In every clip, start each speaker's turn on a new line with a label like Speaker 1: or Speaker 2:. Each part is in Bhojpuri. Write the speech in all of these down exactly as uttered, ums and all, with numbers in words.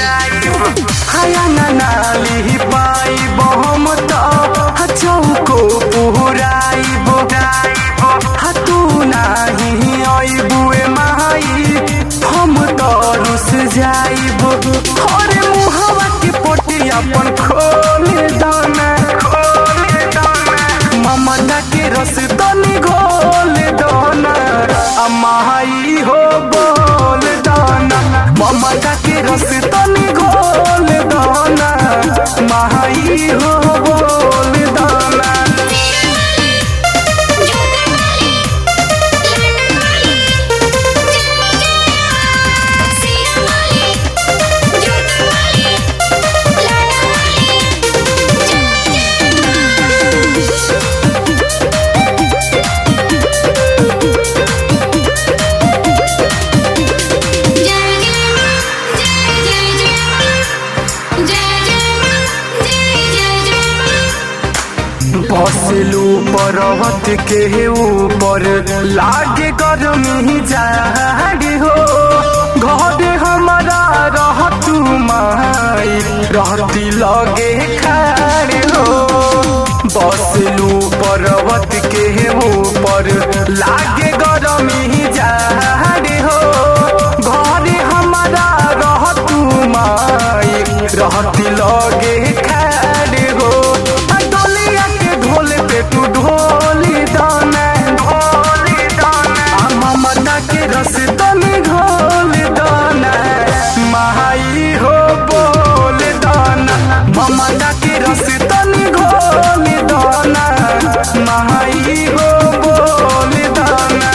Speaker 1: हाया नाली पाई बहम तो चौको पुराइब तू नहीं अबुए माई हम तो रुस जाइब अरे मुहवा के पोटी अपन खोल दाना ममता के रस तनी घोल दाना माई हो बोल दाना ममता के रस तनी घोल दाना माई हो बोल दाना। बसलू पर्वत के ऊपर लागे गर्मी जाड़ी हो घर हमारा रहतू माई रहती लगे खाड़ हो बसलू पर्वत के ऊपर लागे गर्मी जाड़ी हो घर हमारा रहतू माई रहती लगे खाड़ हो तू ढोली दाना ढोली दाना ममता के रस तनी घोल दाना माई हो बोल दाना ममता के रस तनी घोल दाना माई हो बोल दाना।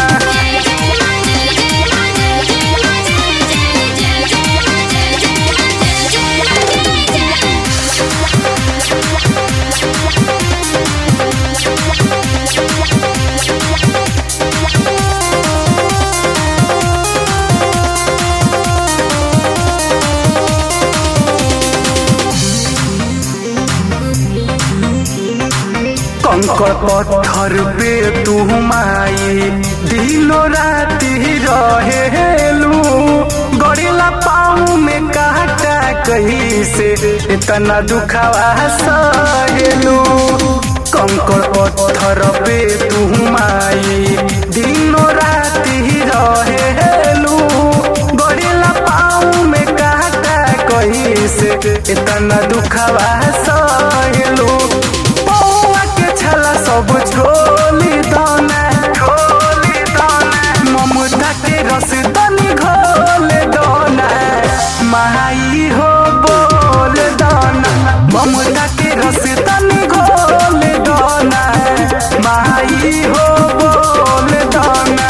Speaker 1: कंकर पत्थर पे तू माई दिनो राती रहेलू गड़ेला पाँव में काटा कहीं से इतना दुखावा सहेलू कंकर पत्थर पे तू माई दिनो राती रहेलू गड़ेला पाँव में काटा कहीं से इतना दुखावा सहेलू सब छोली दाना छोली दाना ममता के रस तनी घोल दाना माई हो बोल दाना ममता के रस तनी घोल दाना माई हो बोल दाना।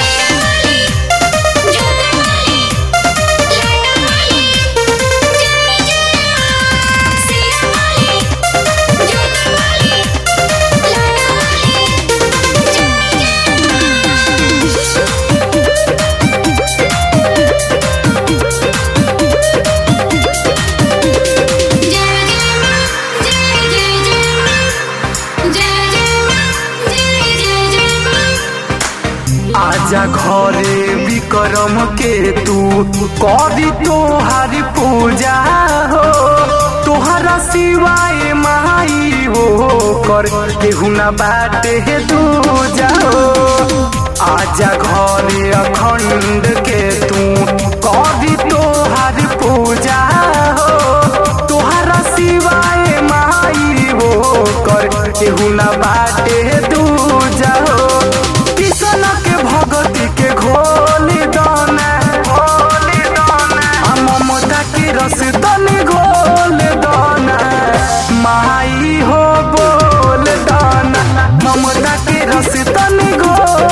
Speaker 1: आजा घरे विक्रम के तू करी तोहारी पूजा हो तोहरा सिवाय माई हो कर केहू ना बाटे दूजा हो आजा घरे अखंड के तू करी तोहारी पूजा हो तोहरा सिवाय माई हो कर केहू ना बाटे दूजा हो किसन के भगती के घोली दाना घोली दाना ममता के रस तनी घोल दाना माई हो बोल दाना ममता के रस तनी घोल